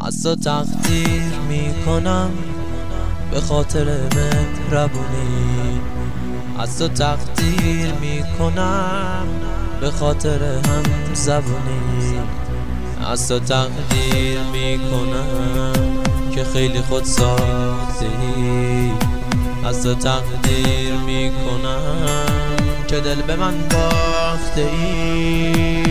از تو تقدیر میکنم به خاطر مهربونی، از تو تقدیر میکنم به خاطر هم زبونی، از تو تقدیر میکنم که خیلی خود ساختی، از تو تقدیر میکنم که دل به من باخته ای.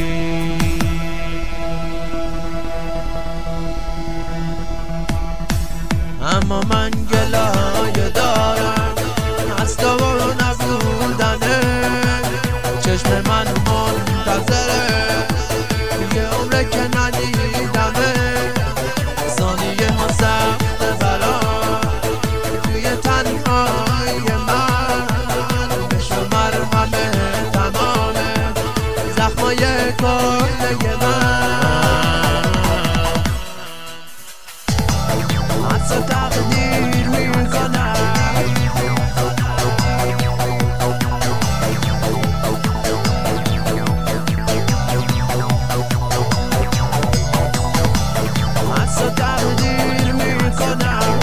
اما من گلایه دارم از تو و نبودنه، چشم من منتظره یه عمره که ندیدمه، ثانیه ها سخت برا توی تنهای من، بشو مرهم تمام زخمای کهنه من. از تو تقدیر میکنم از تو تقدیر میکنم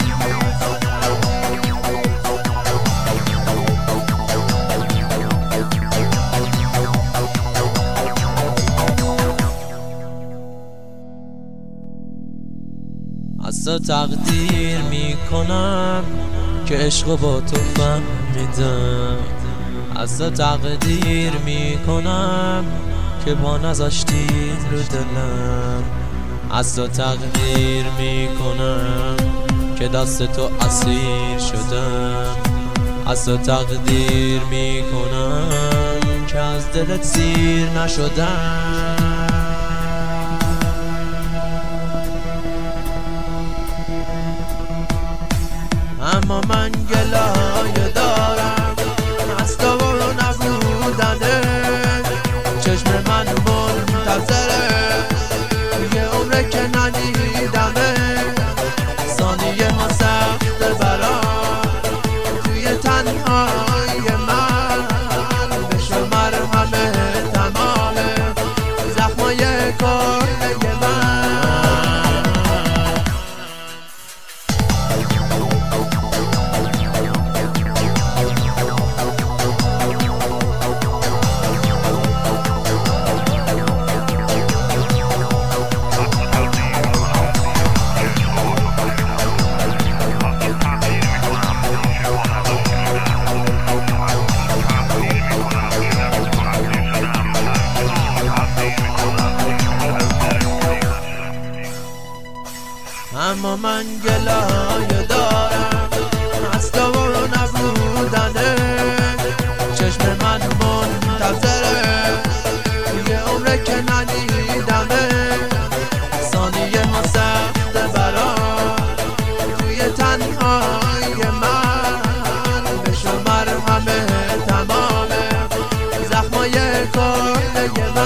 از تو تقدیر میکنم که عشق با تو فهمیدم، از تو تقدیر میکنم که با نذاشتی رو دلم، از تو تقدیر میکنم که دست تو اسیر شدم، از تو تقدیر میکنم که از دلت سیر نشدم. اما من گلایه دارم از تو و نبودنه، چشم من منتظره یه عمره که ندیدمه، ثانیه ها سخت برا توی تنهای من، بشو مرهم تمام زخمای کهنه من. اما من گلایه دارم از تو و نبودنه، چشم من منتظره یه عمره که ندیدمه، ثانیه ها سخت برا توی تنهای من، بشو مرهم تمام زخمای کهنه من.